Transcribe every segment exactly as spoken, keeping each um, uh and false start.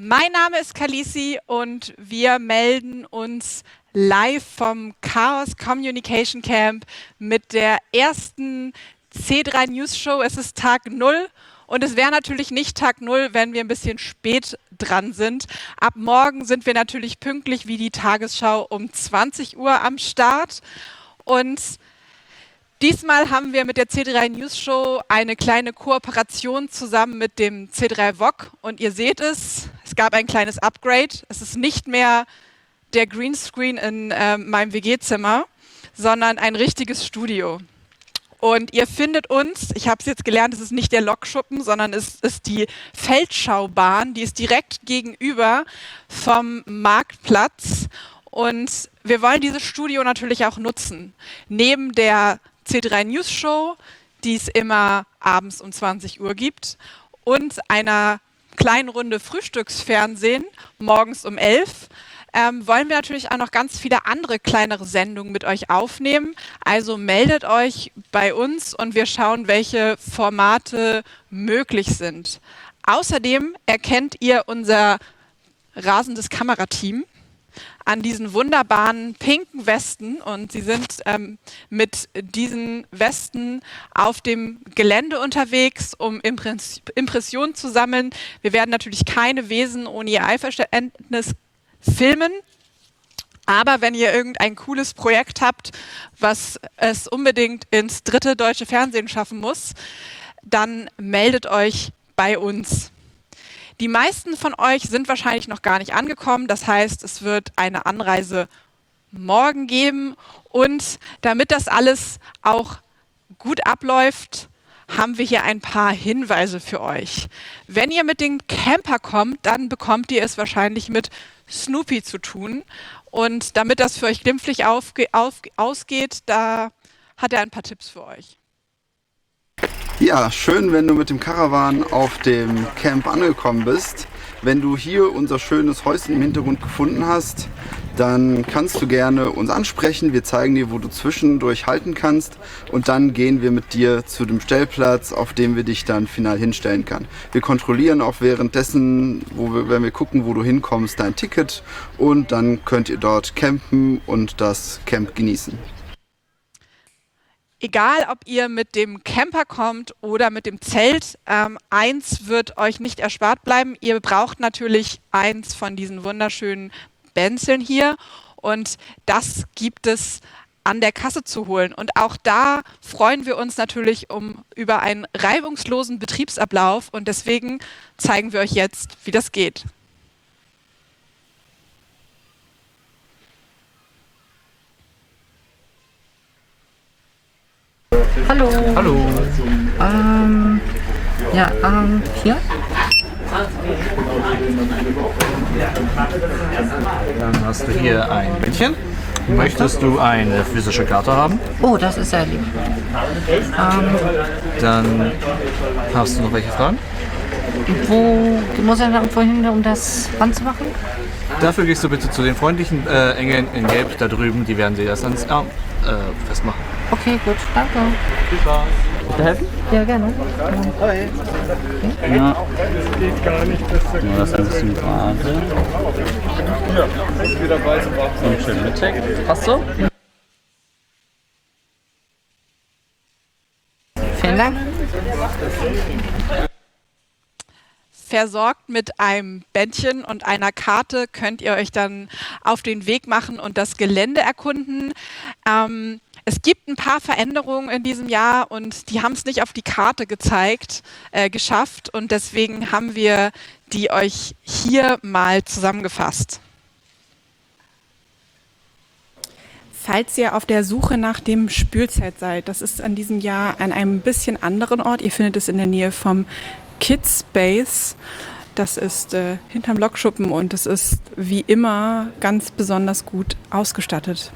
Mein Name ist Kalisi und wir melden uns live vom Chaos Communication Camp mit der ersten C drei News Show. Es ist Tag null und es wäre natürlich nicht Tag null, wenn wir ein bisschen spät dran sind. Ab morgen sind wir natürlich pünktlich wie die Tagesschau um zwanzig Uhr am Start und diesmal haben wir mit der C drei News Show eine kleine Kooperation zusammen mit dem C drei V O C und ihr seht es, es gab ein kleines Upgrade. Es ist nicht mehr der Greenscreen in äh, meinem W G-Zimmer, sondern ein richtiges Studio. Und ihr findet uns, ich habe es jetzt gelernt, es ist nicht der Lokschuppen, sondern es ist die Feldschaubahn, die ist direkt gegenüber vom Marktplatz. Und wir wollen dieses Studio natürlich auch nutzen. Neben der C drei News Show, die es immer abends um zwanzig Uhr gibt, und einer kleinen Runde Frühstücksfernsehen morgens um elf, ähm, wollen wir natürlich auch noch ganz viele andere kleinere Sendungen mit euch aufnehmen. Also meldet euch bei uns und wir schauen, welche Formate möglich sind. Außerdem erkennt ihr unser rasendes Kamerateam an diesen wunderbaren pinken Westen und sie sind ähm, mit diesen Westen auf dem Gelände unterwegs, um Impress- Impressionen zu sammeln. Wir werden natürlich keine Wesen ohne ihr Einverständnis filmen, aber wenn ihr irgendein cooles Projekt habt, was es unbedingt ins dritte deutsche Fernsehen schaffen muss, dann meldet euch bei uns. Die meisten von euch sind wahrscheinlich noch gar nicht angekommen. Das heißt, es wird eine Anreise morgen geben. Und damit das alles auch gut abläuft, haben wir hier ein paar Hinweise für euch. Wenn ihr mit dem Camper kommt, dann bekommt ihr es wahrscheinlich mit Snoopy zu tun. Und damit das für euch glimpflich aufge- auf- ausgeht, da hat er ein paar Tipps für euch. Ja, schön, wenn du mit dem Caravan auf dem Camp angekommen bist. Wenn du hier unser schönes Häuschen im Hintergrund gefunden hast, dann kannst du gerne uns ansprechen. Wir zeigen dir, wo du zwischendurch halten kannst und dann gehen wir mit dir zu dem Stellplatz, auf dem wir dich dann final hinstellen können. Wir kontrollieren auch währenddessen, wo wir, wenn wir gucken, wo du hinkommst, dein Ticket und dann könnt ihr dort campen und das Camp genießen. Egal, ob ihr mit dem Camper kommt oder mit dem Zelt, ähm, eins wird euch nicht erspart bleiben. Ihr braucht natürlich eins von diesen wunderschönen Benzeln hier und das gibt es an der Kasse zu holen. Und auch da freuen wir uns natürlich um über einen reibungslosen Betriebsablauf und deswegen zeigen wir euch jetzt, wie das geht. Hallo. Hallo. Ähm, ja, ähm, hier? Dann hast du hier ein Bändchen. Möchtest du eine physische Karte haben? Oh, das ist sehr lieb. Ähm, Dann hast du noch welche Fragen? wo muss er da irgendwo hin, um das ranzumachen? Dafür gehst du bitte zu den freundlichen äh, Engeln in Gelb da drüben. Die werden dir das ans Arm äh, festmachen. Okay, gut, danke. Super. Dir helfen? Ja, gerne. Ja. Nur das ein bisschen gerade. Und schön mitchecken. Passt so? Vielen Dank. Versorgt mit einem Bändchen und einer Karte könnt ihr euch dann auf den Weg machen und das Gelände erkunden. Ähm, es gibt ein paar Veränderungen in diesem Jahr und die haben es nicht auf die Karte gezeigt, äh, geschafft und deswegen haben wir die euch hier mal zusammengefasst. Falls ihr auf der Suche nach dem Spülzelt seid, das ist an diesem Jahr an einem bisschen anderen Ort. Ihr findet es in der Nähe vom Kids Space. Das ist äh, hinterm Lokschuppen und es ist wie immer ganz besonders gut ausgestattet.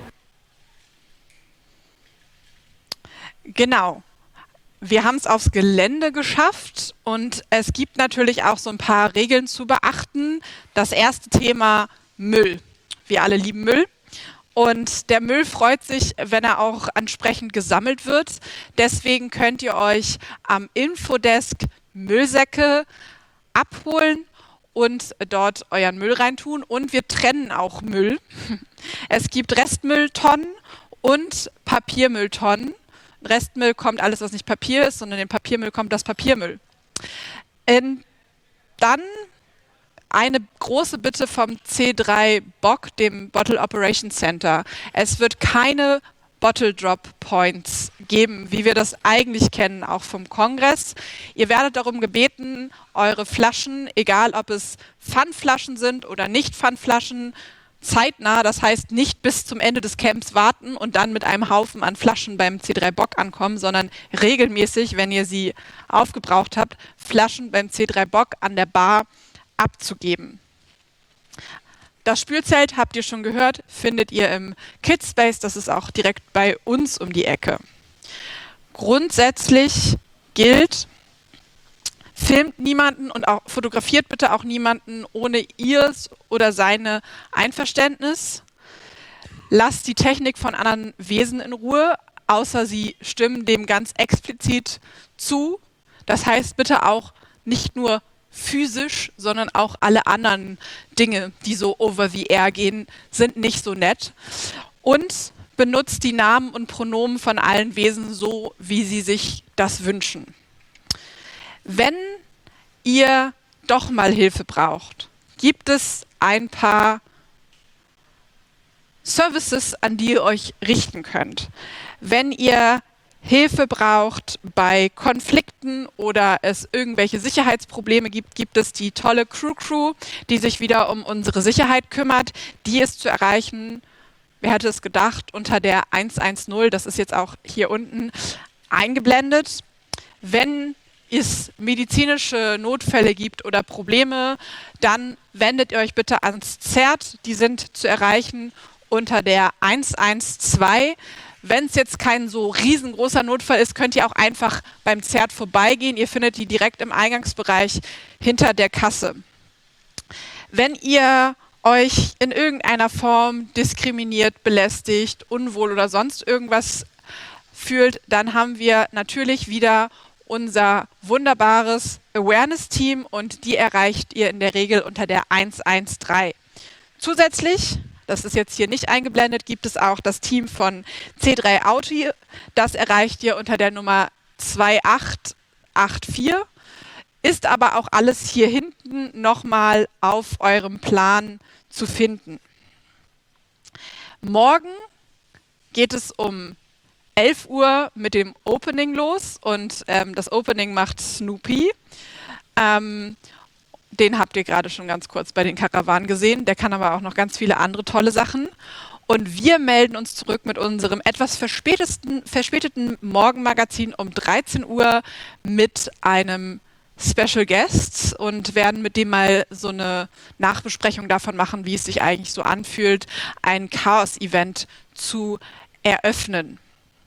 Genau. Wir haben es aufs Gelände geschafft und es gibt natürlich auch so ein paar Regeln zu beachten. Das erste Thema Müll. Wir alle lieben Müll. Und der Müll freut sich, wenn er auch entsprechend gesammelt wird. Deswegen könnt ihr euch am Infodesk Müllsäcke abholen und dort euren Müll reintun. Und wir trennen auch Müll. Es gibt Restmülltonnen und Papiermülltonnen. Restmüll kommt alles, was nicht Papier ist, sondern in den Papiermüll kommt das Papiermüll. Ähm, dann eine große Bitte vom C drei B O C, dem Bottle Operations Center. Es wird keine Bottle Drop Points geben, wie wir das eigentlich kennen, auch vom Kongress. Ihr werdet darum gebeten, eure Flaschen, egal ob es Pfandflaschen sind oder nicht Pfandflaschen, zeitnah, das heißt nicht bis zum Ende des Camps warten und dann mit einem Haufen an Flaschen beim C drei B O C ankommen, sondern regelmäßig, wenn ihr sie aufgebraucht habt, Flaschen beim C drei B O C an der Bar abzugeben. Das Spülzelt, habt ihr schon gehört, findet ihr im Kidspace, das ist auch direkt bei uns um die Ecke. Grundsätzlich gilt, filmt niemanden und auch fotografiert bitte auch niemanden ohne ihres oder seine Einverständnis. Lasst die Technik von anderen Wesen in Ruhe, außer sie stimmen dem ganz explizit zu. Das heißt bitte auch nicht nur physisch, sondern auch alle anderen Dinge, die so over the air gehen, sind nicht so nett. Und benutzt die Namen und Pronomen von allen Wesen so, wie sie sich das wünschen. Wenn ihr doch mal Hilfe braucht, gibt es ein paar Services, an die ihr euch richten könnt. Wenn ihr Hilfe braucht bei Konflikten oder es irgendwelche Sicherheitsprobleme gibt, gibt es die tolle Crew Crew, die sich wieder um unsere Sicherheit kümmert. Die ist zu erreichen, wer hätte es gedacht, unter der eins eins null, das ist jetzt auch hier unten eingeblendet. Wenn es medizinische Notfälle gibt oder Probleme, dann wendet ihr euch bitte ans Z E R T, die sind zu erreichen unter der eins eins zwei. Wenn es jetzt kein so riesengroßer Notfall ist, könnt ihr auch einfach beim Z E R T vorbeigehen. Ihr findet die direkt im Eingangsbereich hinter der Kasse. Wenn ihr euch in irgendeiner Form diskriminiert, belästigt, unwohl oder sonst irgendwas fühlt, dann haben wir natürlich wieder unser wunderbares Awareness-Team und die erreicht ihr in der Regel unter der eins eins drei. Zusätzlich, das ist jetzt hier nicht eingeblendet, gibt es auch das Team von C drei Audi. Das erreicht ihr unter der Nummer zwei acht acht vier. Ist aber auch alles hier hinten nochmal auf eurem Plan zu finden. Morgen geht es um elf Uhr mit dem Opening los und ähm, das Opening macht Snoopy. Ähm, Den habt ihr gerade schon ganz kurz bei den Karawanen gesehen. Der kann aber auch noch ganz viele andere tolle Sachen. Und wir melden uns zurück mit unserem etwas verspäteten, verspäteten Morgenmagazin um dreizehn Uhr mit einem Special Guest und werden mit dem mal so eine Nachbesprechung davon machen, wie es sich eigentlich so anfühlt, ein Chaos-Event zu eröffnen.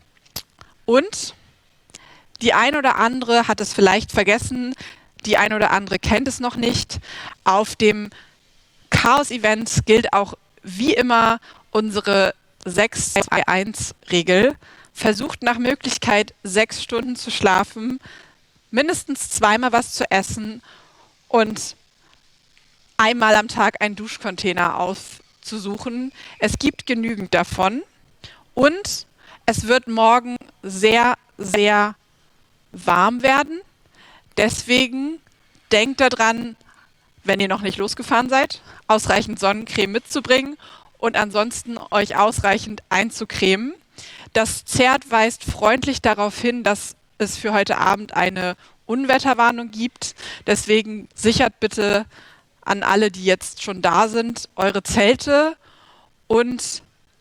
Und die ein oder andere hat es vielleicht vergessen, die ein oder andere kennt es noch nicht. Auf dem Chaos-Event gilt auch wie immer unsere sechs zwei eins Regel. Versucht nach Möglichkeit sechs Stunden zu schlafen, mindestens zweimal was zu essen und einmal am Tag einen Duschcontainer aufzusuchen. Es gibt genügend davon und es wird morgen sehr, sehr warm werden. Deswegen denkt daran, wenn ihr noch nicht losgefahren seid, ausreichend Sonnencreme mitzubringen und ansonsten euch ausreichend einzucremen. Das Z E R T weist freundlich darauf hin, dass es für heute Abend eine Unwetterwarnung gibt. Deswegen sichert bitte an alle, die jetzt schon da sind, eure Zelte und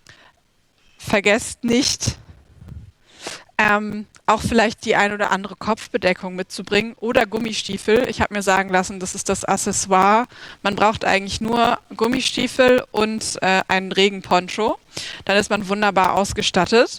vergesst nicht, ähm, auch vielleicht die ein oder andere Kopfbedeckung mitzubringen oder Gummistiefel. Ich habe mir sagen lassen, das ist das Accessoire. Man braucht eigentlich nur Gummistiefel und äh, einen Regenponcho. Dann ist man wunderbar ausgestattet.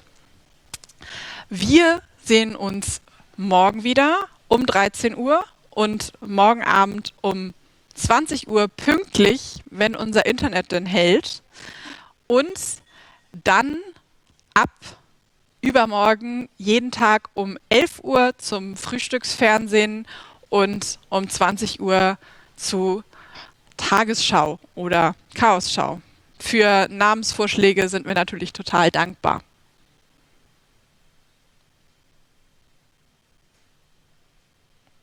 Wir sehen uns morgen wieder um dreizehn Uhr und morgen Abend um zwanzig Uhr pünktlich, wenn unser Internet denn hält. Und dann ab übermorgen jeden Tag um elf Uhr zum Frühstücksfernsehen und um zwanzig Uhr zu Tagesschau oder Chaosschau. Für Namensvorschläge sind wir natürlich total dankbar.